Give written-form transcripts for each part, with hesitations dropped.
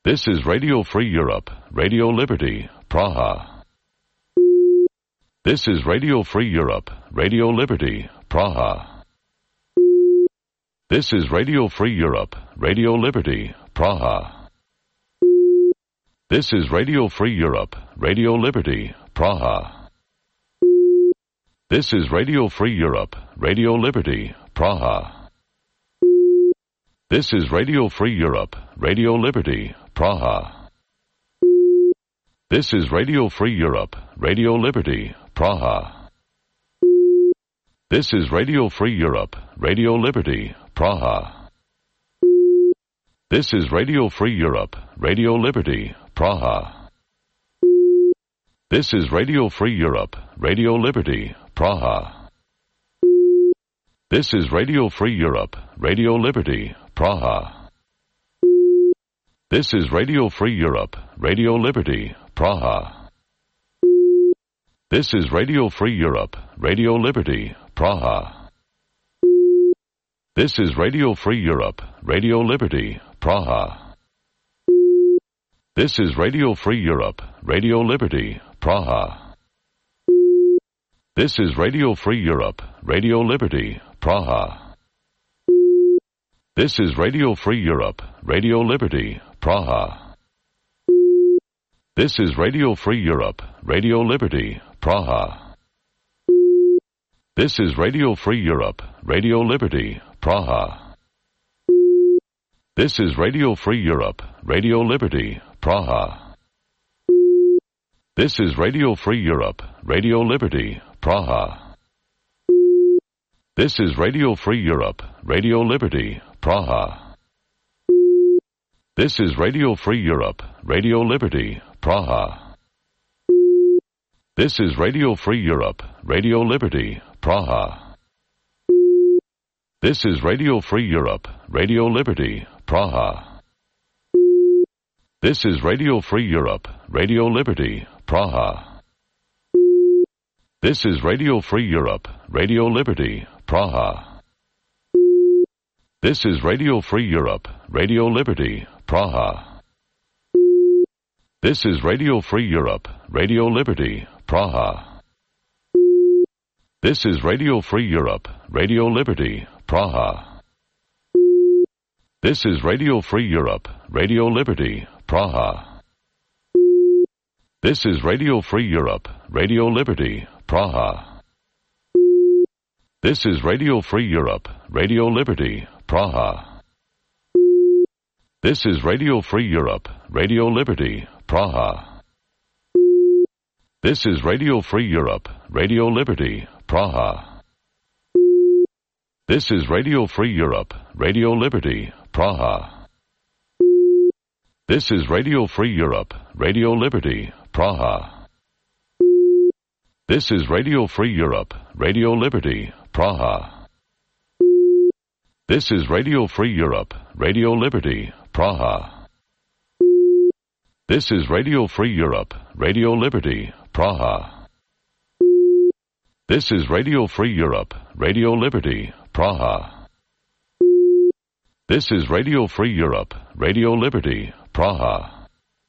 This is Radio Free Europe, Radio Liberty, Praha. This is Radio Free Europe, Radio Liberty, Praha. This is Radio Free Europe, Radio Liberty, Praha. This is Radio Free Europe, Radio Liberty, Praha. This is Radio Free Europe, Radio Liberty, Praha. This is Radio Free Europe, Radio Liberty, Praha. This is Radio Free Europe, Radio Liberty, Praha. This is Radio Free Europe, Radio Liberty, Praha. This is Radio Free Europe, Radio Liberty, Praha. This is Radio Free Europe, Radio Liberty, Praha. This is Radio Free Europe, Radio Liberty, Praha. This is Radio Free Europe, Radio Liberty, Praha. This is Radio Free Europe, Radio Liberty, Praha. This is Radio Free Europe, Radio Liberty, Praha. This is Radio Free Europe, Radio Liberty, Praha. This is Radio Free Europe, Radio Liberty, Praha. This is Radio Free Europe, Radio Liberty, Praha. This is Radio Free Europe, Radio Liberty, Praha. This is Radio Free Europe, Radio Liberty, Praha. This is Radio Free Europe, Radio Liberty, Praha. This is Radio Free Europe, Radio Liberty, Praha. This is Radio Free Europe, Radio Liberty, Praha. This is Radio Free Europe, Radio Liberty, Praha. This is Radio Free Europe, Radio Liberty, Praha. This is Radio Free Europe, Radio Liberty, Praha. This is Radio Free Europe, Radio Liberty, Praha. This is Radio Free Europe, Radio Liberty, Praha. This is Radio Free Europe, Radio Liberty, Praha. This is Radio Free Europe, Radio Liberty, Praha. This is Radio Free Europe, Radio Liberty, Praha. This is Radio Free Europe, Radio Liberty, Praha. This is Radio Free Europe, Radio Liberty, Praha. This is Radio Free Europe, Radio Liberty, Praha. This is Radio Free Europe, Radio Liberty, Praha. This is Radio Free Europe, Radio Liberty, Praha. This is Radio Free Europe, Radio Liberty, Praha. This is Radio Free Europe, Radio Liberty, Praha. This is Radio Free Europe, Radio Liberty, Praha. This is Radio Free Europe, Radio Liberty, Praha. This is Radio Free Europe, Radio Liberty, Praha. This is Radio Free Europe, Radio Liberty, Praha. This is Radio Free Europe, Radio Liberty, Praha.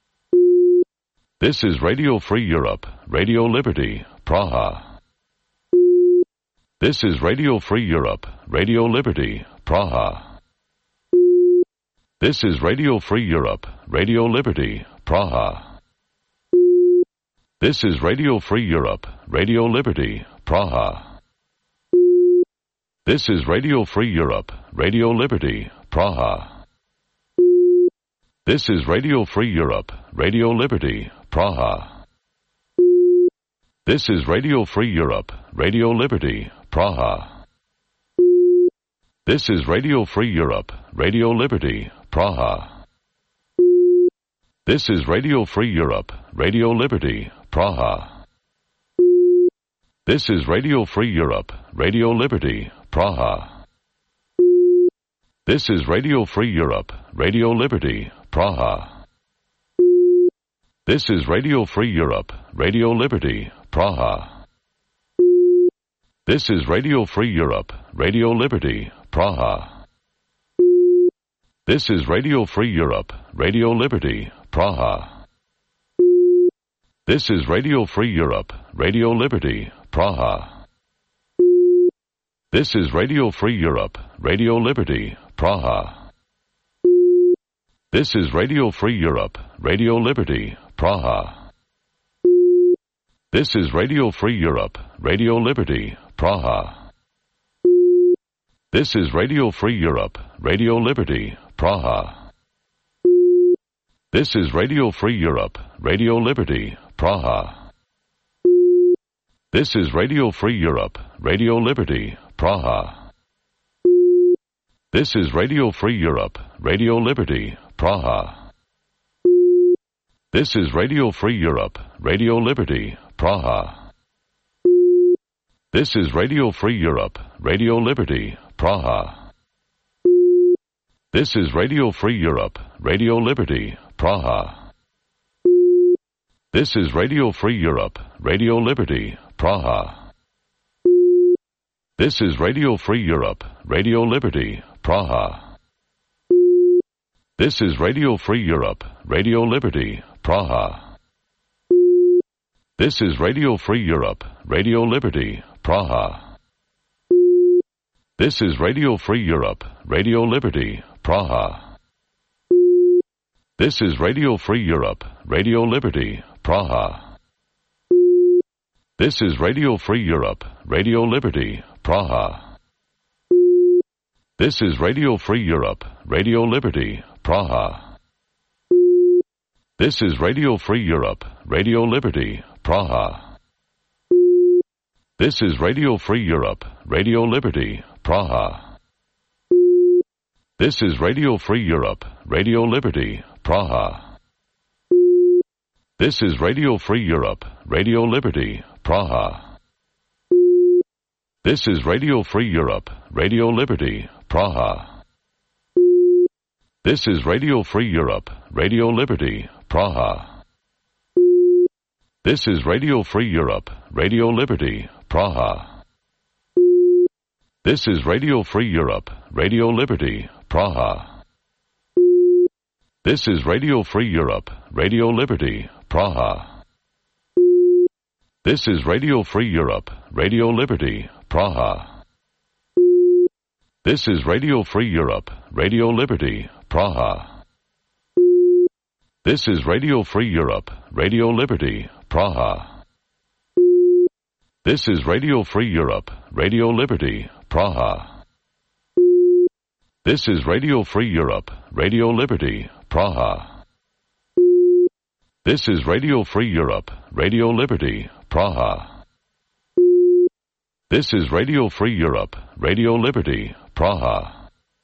This is Radio Free Europe, Radio Liberty, Praha. This is Radio Free Europe, Radio Liberty, Praha. This is Radio Free Europe, Radio Liberty, Praha. This is Radio Free Europe, Radio Liberty, Praha. This is Radio Free Europe, Radio Liberty, Praha. This is Radio Free Europe, Radio Liberty, Praha. This is Radio Free Europe, Radio Liberty, Praha. This is Radio Free Europe, Radio Liberty, Praha. This is Radio Free Europe, Radio Liberty, Praha. This is Radio Free Europe, Radio Liberty, Praha. This is Radio Free Europe, Radio Liberty, Praha. This is Radio Free Europe, Radio Liberty, Praha. This is Radio Free Europe, Radio Liberty, Praha. This is Radio Free Europe, Radio Liberty, Praha. This is Radio Free Europe, Radio Liberty, Praha. This is Radio Free Europe, Radio Liberty, Praha. This is Radio Free Europe, Radio Liberty, Praha. This is Radio Free Europe, Radio Liberty, Praha. This is Radio Free Europe, Radio Liberty, Praha. This is Radio Free Europe, Radio Liberty, Praha. This is Radio Free Europe, Radio Liberty, Praha. This is Radio Free Europe, Radio Liberty, Praha. This is Radio Free Europe, Radio Liberty, Praha. This is Radio Free Europe, Radio Liberty, Praha. This is Radio Free Europe, Radio Liberty, Praha. This is Radio Free Europe, Radio Liberty, Praha. This is Radio Free Europe, Radio Liberty, Praha. This is Radio Free Europe, Radio Liberty, Praha. This is Radio Free Europe, Radio Liberty, Praha. This is Radio Free Europe, Radio Liberty, Praha. This is Radio Free Europe, Radio Liberty, Praha. This is Radio Free Europe, Radio Liberty, Praha. This is Radio Free Europe, Radio Liberty, Praha. This is Radio Free Europe, Radio Liberty, Praha. This is Radio Free Europe, Radio Liberty, Praha. This is Radio Free Europe, Radio Liberty, Praha. This is Radio Free Europe, Radio Liberty, Praha. This is Radio Free Europe, Radio Liberty, Praha. This is Radio Free Europe, Radio Liberty, Praha. This is Radio Free Europe, Radio Liberty, Praha. This is Radio Free Europe, Radio Liberty, Praha. This is Radio Free Europe, Radio Liberty, Praha. This is Radio Free Europe, Radio Liberty, Praha. This is Radio Free Europe, Radio Liberty, Praha. This is Radio Free Europe, Radio Liberty, Praha. This is Radio Free Europe, Radio Liberty, Praha. This is Radio Free Europe, Radio Liberty, Praha. This is Radio Free Europe, Radio Liberty, Praha. This is Radio Free Europe, Radio Liberty, Praha.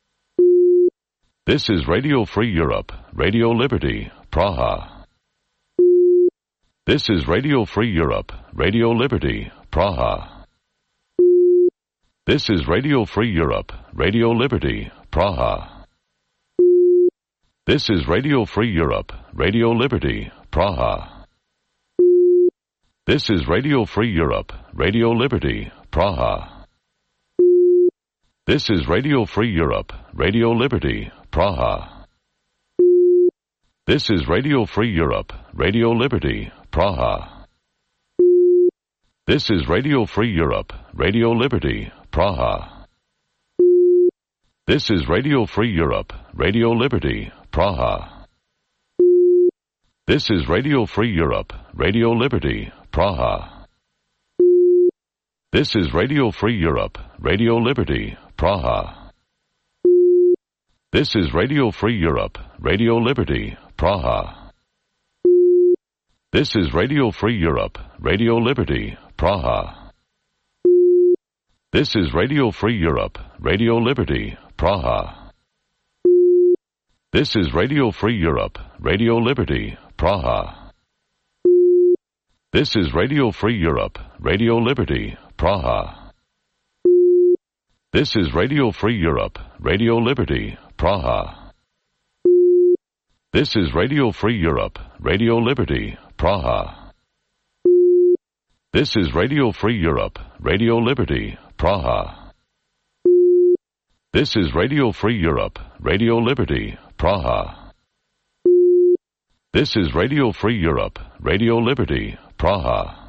This is Radio Free Europe, Radio Liberty, Praha. This is Radio Free Europe, Radio Liberty, Praha. This is Radio Free Europe, Radio Liberty, Praha. This is Radio Free Europe, Radio Liberty, Praha. This is Radio Free Europe, Radio Liberty, Praha. This is Radio Free Europe, Radio Liberty, Praha. This is Radio Free Europe, Radio Liberty, Praha. This is Radio Free Europe, Radio Liberty, Praha. This is Radio Free Europe, Radio Liberty, Praha. This is Radio Free Europe, Radio Liberty, Praha. This is Radio Free Europe, Radio Liberty, Praha. This is Radio Free Europe, Radio Liberty, Praha. This is Radio Free Europe, Radio Liberty, Praha. This is Radio Free Europe, Radio Liberty, Praha. This is Radio Free Europe, Radio Liberty, Praha. This is Radio Free Europe, Radio Liberty, Praha. This is Radio Free Europe, Radio Liberty, Praha. This is Radio Free Europe, Radio Liberty, Praha. This is Radio Free Europe, Radio Liberty, Praha. This is Radio Free Europe, Radio Liberty, Praha. This is Radio Free Europe, Radio Liberty, Praha.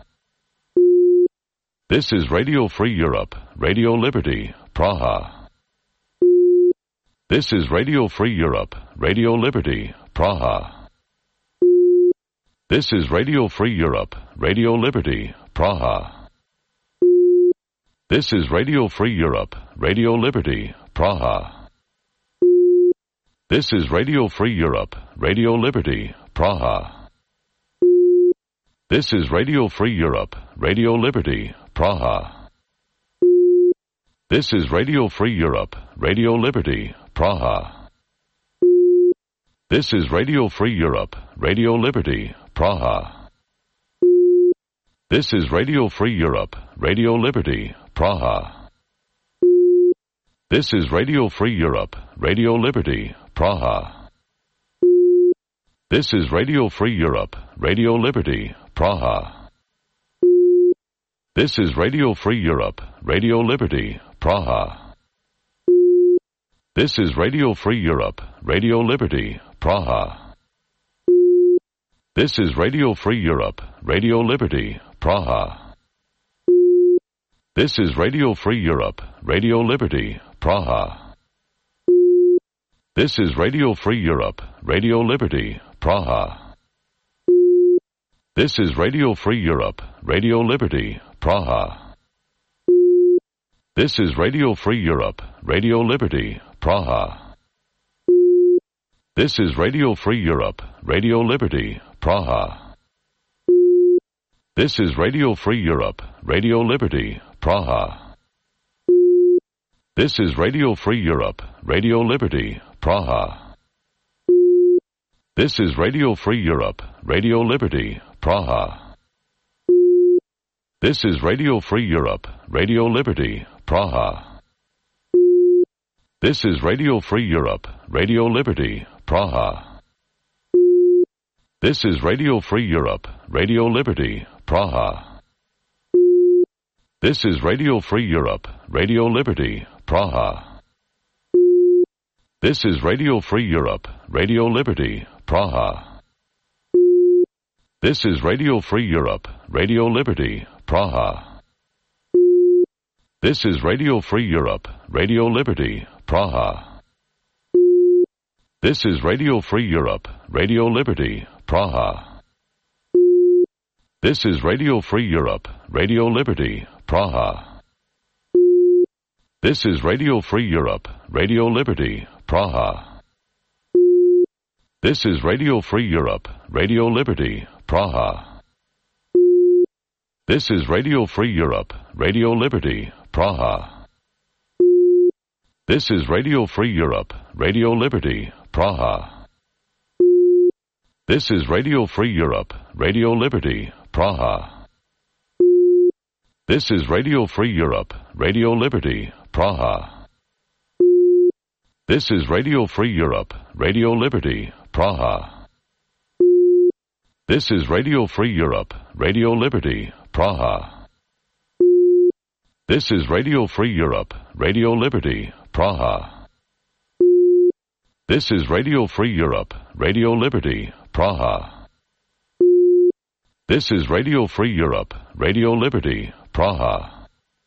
This is Radio Free Europe, Radio Liberty, Praha. This is Radio Free Europe, Radio Liberty, Praha. This is Radio Free Europe, Radio Liberty, Praha. This is Radio Free Europe, Radio Liberty, Praha. This is Radio Free Europe, Radio Liberty, Praha. This is Radio Free Europe, Radio Liberty, Praha. This is Radio Free Europe, Radio Liberty, Praha. This is Radio Free Europe, Radio Liberty, Praha. This is Radio Free Europe, Radio Liberty, Praha. This is Radio Free Europe, Radio Liberty, Praha. This is Radio Free Europe, Radio Liberty, Praha. This is Radio Free Europe, Radio Liberty, Praha. This is Radio Free Europe, Radio Liberty, Praha. This is Radio Free Europe, Radio Liberty, Praha. This is Radio Free Europe, Radio Liberty, Praha. This is Radio Free Europe, Radio Liberty, Praha. This is Radio Free Europe, Radio Liberty, Praha. This is Radio Free Europe, Radio Liberty, Praha. This is Radio Free Europe, Radio Liberty, Praha. This is Radio Free Europe, Radio Liberty, Praha. This is Radio Free Europe, Radio Liberty, Praha. This is Radio Free Europe, Radio Liberty, Praha. This is Radio Free Europe, Radio Liberty, Praha. This is Radio Free Europe, Radio Liberty, Praha. This is Radio Free Europe, Radio Liberty, Praha. This is Radio Free Europe, Radio Liberty, Praha. This is Radio Free Europe, Radio Liberty, Praha. This is Radio Free Europe, Radio Liberty, Praha. This is Radio Free Europe, Radio Liberty, Praha. This is Radio Free Europe, Radio Liberty, Praha. This is Radio Free Europe, Radio Liberty, Praha. This is Radio Free Europe, Radio Liberty, Praha. This is Radio Free Europe, Radio Liberty, Praha. This is Radio Free Europe, Radio Liberty, Praha. This is Radio Free Europe, Radio Liberty, Praha. This is Radio Free Europe, Radio Liberty, Praha. This is Radio Free Europe, Radio Liberty, Praha. This is Radio Free Europe, Radio Liberty, Praha. This is Radio Free Europe, Radio Liberty, Praha. This is Radio Free Europe, Radio Liberty, Praha. This is Radio Free Europe, Radio Liberty, Praha. This is Radio Free Europe, Radio Liberty, Praha.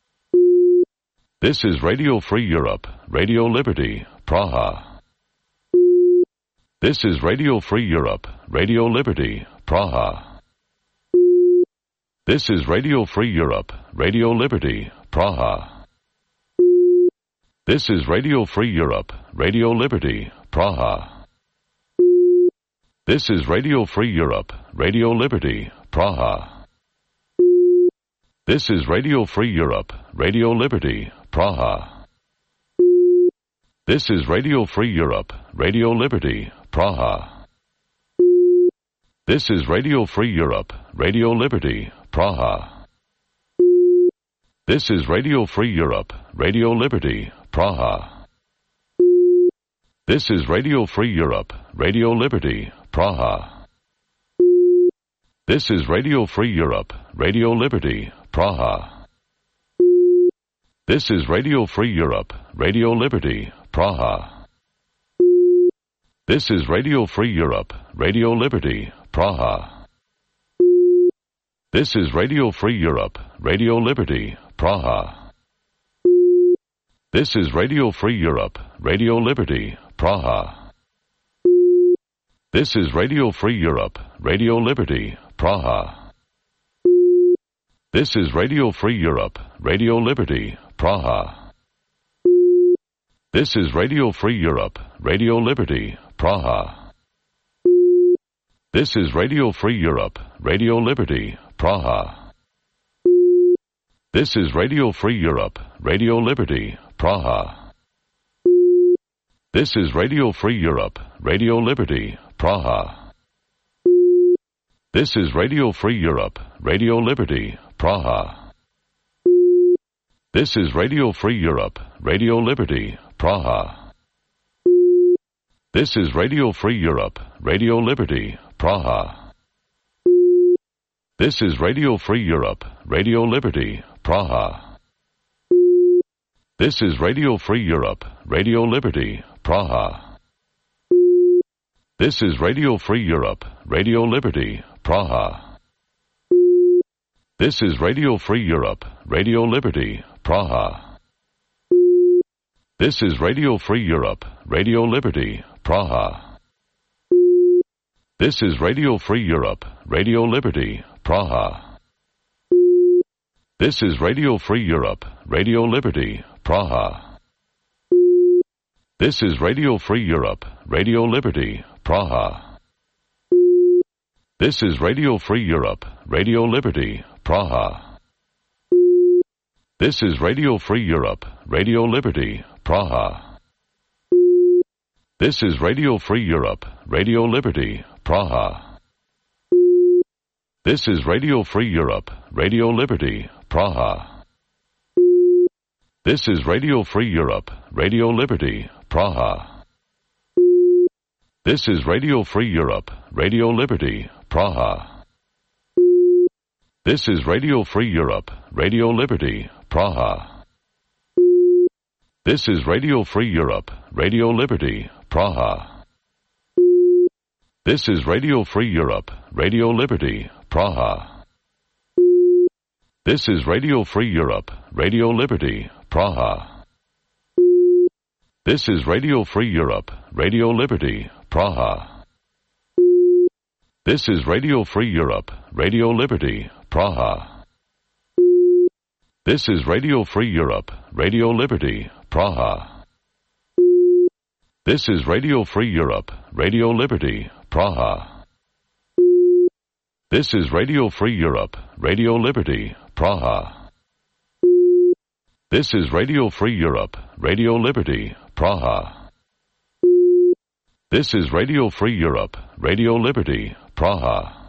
This is Radio Free Europe, Radio Liberty, Praha. This is Radio Free Europe, Radio Liberty, Praha. This is Radio Free Europe, Radio Liberty, Praha. This is Radio Free Europe, Radio Liberty, Praha. This is Radio Free Europe, Radio Liberty, Praha. This is Radio Free Europe, Radio Liberty, Praha. This is Radio Free Europe, Radio Liberty, Praha. This is Radio Free Europe, Radio Liberty, Praha. This is Radio Free Europe, Radio Liberty, Praha. This is Radio Free Europe, Radio Liberty, Praha. This is Radio Free Europe, Radio Liberty, Praha. This is Radio Free Europe, Radio Liberty, Praha. This is Radio Free Europe, Radio Liberty, Praha. This is Radio Free Europe, Radio Liberty, Praha. This is Radio Free Europe, Radio Liberty, Praha. This is Radio Free Europe, Radio Liberty, Praha. This is Radio Free Europe, Radio Liberty, Praha. This is Radio Free Europe, Radio Liberty, Praha. This is Radio Free Europe, Radio Liberty, Praha. This is Radio Free Europe, Radio Liberty, Praha. This is Radio Free Europe, Radio Liberty, Praha. This is Radio Free Europe, Radio Liberty, Praha. This is Radio Free Europe, Radio Liberty, Praha. This is Radio Free Europe, Radio Liberty, Praha. This is Radio Free Europe, Radio Liberty, Praha. This is Radio Free Europe, Radio Liberty, Praha. This is Radio Free Europe, Radio Liberty, Praha. This is Radio Free Europe, Radio Liberty, Praha. This is Radio Free Europe, Radio Liberty, Praha. This is Radio Free Europe, Radio Liberty, Praha. This is Radio Free Europe, Radio Liberty, Praha. This is Radio Free Europe, Radio Liberty, Praha. This is Radio Free Europe, Radio Liberty, Praha. This is Radio Free Europe, Radio Liberty, Praha. This is Radio Free Europe, Radio Liberty, Praha. This is Radio Free Europe, Radio Liberty, Praha. This is Radio Free Europe, Radio Liberty, Praha. This is Radio Free Europe, Radio Liberty, Praha. This is Radio Free Europe, Radio Liberty, Praha. This is Radio Free Europe, Radio Liberty, Praha. This is Radio Free Europe, Radio Liberty, Praha. This is Radio Free Europe, Radio Liberty, Praha. This is Radio Free Europe, Radio Liberty, Praha. This is Radio Free Europe, Radio Liberty, Praha. This is Radio Free Europe, Radio Liberty, Praha. This is Radio Free Europe, Radio Liberty, Praha. This is Radio Free Europe, Radio Liberty, Praha. This is Radio Free Europe, Radio Liberty, Praha. This is Radio Free Europe, Radio Liberty, Praha.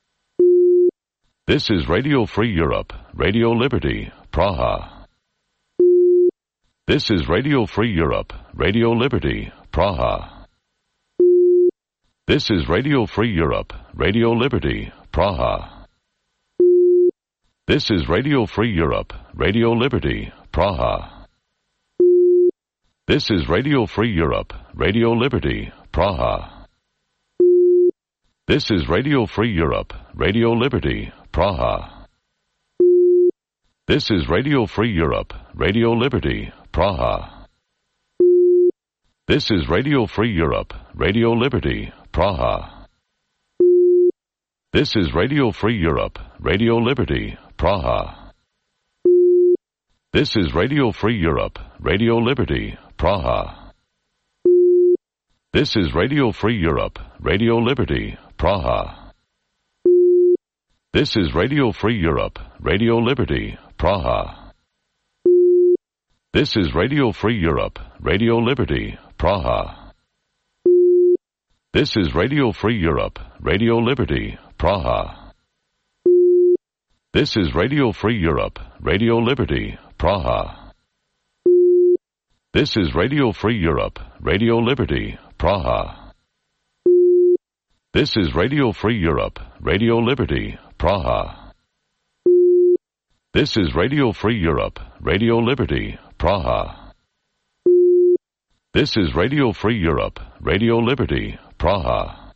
This is Radio Free Europe, Radio Liberty, Praha. This is Radio Free Europe, Radio Liberty, Praha. This is Radio Free Europe, Radio Liberty, Praha. This is Radio Free Europe, Radio Liberty, Praha. This is Radio Free Europe, Radio Liberty, Praha. This is Radio Free Europe, Radio Liberty, Praha. This is Radio Free Europe, Radio Liberty, Praha. This is Radio Free Europe, Radio Liberty, Praha. This is Radio Free Europe, Radio Liberty, Praha. This is Radio Free Europe, Radio Liberty, Praha. This is Radio Free Europe, Radio Liberty, Praha. This is Radio Free Europe, Radio Liberty, Praha. This is Radio Free Europe, Radio Liberty, Praha. This is Radio Free Europe, Radio Liberty, Praha. This is Radio Free Europe, Radio Liberty, Praha. This is Radio Free Europe, Radio Liberty, Praha. This is Radio Free Europe, Radio Liberty, Praha. This is Radio Free Europe, Radio Liberty, Praha. This is Radio Free Europe, Radio Liberty, Praha.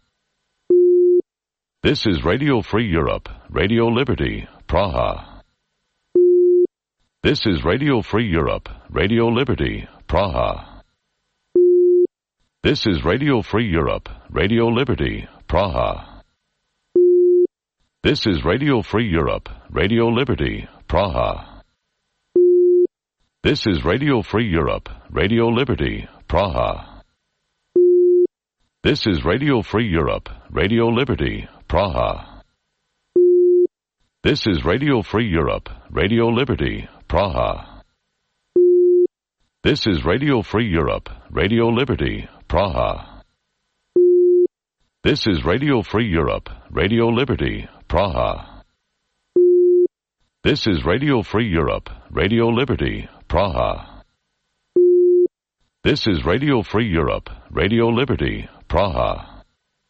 This is Radio Free Europe, Radio Liberty, Praha. This is Radio Free Europe, Radio Liberty, Praha. This is Radio Free Europe, Radio Liberty, Praha. This is Radio Free Europe, Radio Liberty, Praha. This is Radio Free Europe, Radio Liberty, Praha. This is Radio Free Europe, Radio Liberty, Praha. This is Radio Free Europe, Radio Liberty, Praha. This is Radio Free Europe, Radio Liberty, Praha. This is Radio Free Europe, Radio Liberty, Praha. This is Radio Free Europe, Radio Liberty, Praha. This is Radio Free Europe, Radio Liberty, Praha.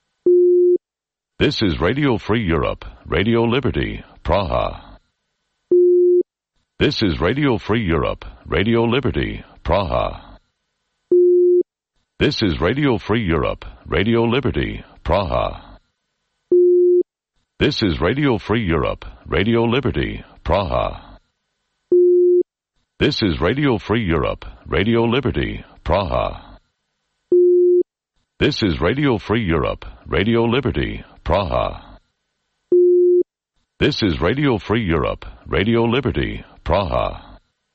This is Radio Free Europe, Radio Liberty, Praha. This is Radio Free Europe, Radio Liberty, Praha. This is Radio Free Europe, Radio Liberty, Praha. This is Radio Free Europe, Radio Liberty, Praha. This is Radio Free Europe, Radio Liberty, Praha. This is Radio Free Europe, Radio Liberty, Praha. This is Radio Free Europe, Radio Liberty, Praha.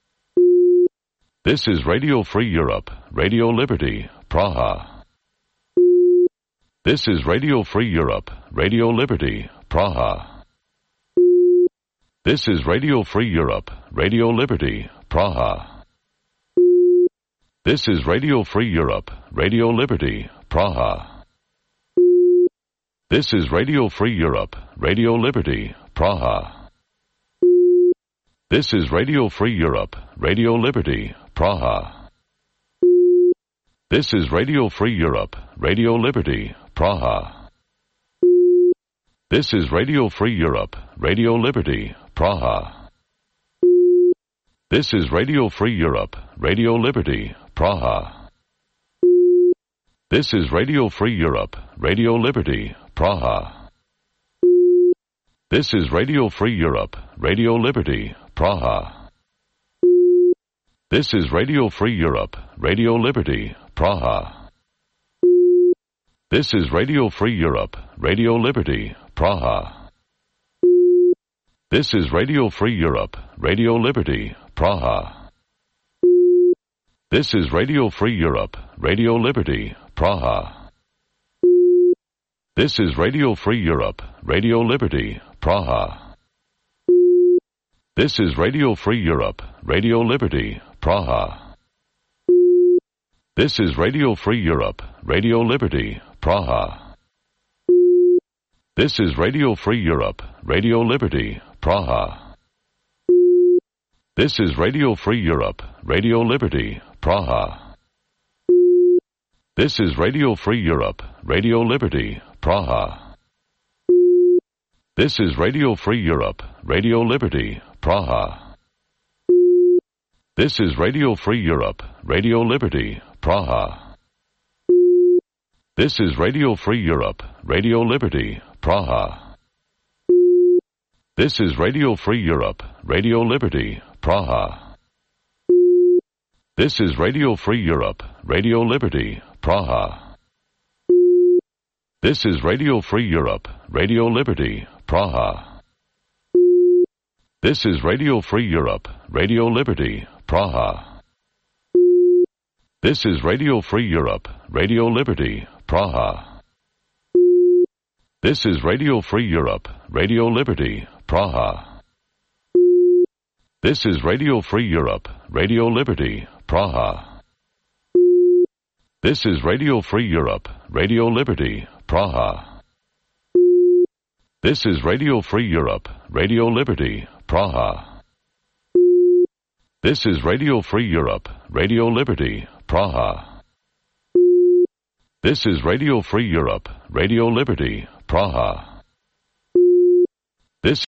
This is Radio Free Europe, Radio Liberty, Praha. This is Radio Free Europe, Radio Liberty, Praha. This is Radio Free Europe, Radio Liberty, Praha. This is Radio Free Europe, Radio Liberty, Praha. This is Radio Free Europe, Radio Liberty, Praha. This is Radio Free Europe, Radio Liberty, Praha. This is Radio Free Europe, Radio Liberty, Praha. This is Radio Free Europe, Radio Liberty, Praha. This is Radio Free Europe, Radio Liberty, Praha. This is Radio Free Europe, Radio Liberty, Praha. This is Radio Free Europe, Radio Liberty, Praha. This is Radio Free Europe, Radio Liberty, Praha. This is Radio Free Europe, Radio Liberty, Praha. This is Radio Free Europe, Radio Liberty, Praha. This is Radio Free Europe, Radio Liberty, Praha. This is Radio Free Europe, Radio Liberty, Praha. This is Radio Free Europe, Radio Liberty, Praha. This is Radio Free Europe, Radio Liberty, Praha. This is Radio Free Europe, Radio Liberty, Praha. This is Radio Free Europe, Radio Liberty, Praha. This is Radio Free Europe, Radio Liberty, Praha. This is Radio Free Europe, Radio Liberty, Praha. This is Radio Free Europe, Radio Liberty, Praha. This is Radio Free Europe, Radio Liberty, Praha. This is Radio Free Europe, Radio Liberty, Praha. This is Radio Free Europe, Radio Liberty, Praha. This is Radio Free Europe, Radio Liberty, Praha. This is Radio Free Europe, Radio Liberty, Praha. This is Radio Free Europe, Radio Liberty, Praha. This is Radio Free Europe, Radio Liberty, Praha. This is Radio Free Europe, Radio Liberty, Praha. This is Radio Free Europe, Radio Liberty, Praha. This is Radio Free Europe, Radio Liberty, Praha. This is Radio Free Europe, Radio Liberty, Praha. This is Radio Free Europe, Radio Liberty, Praha. This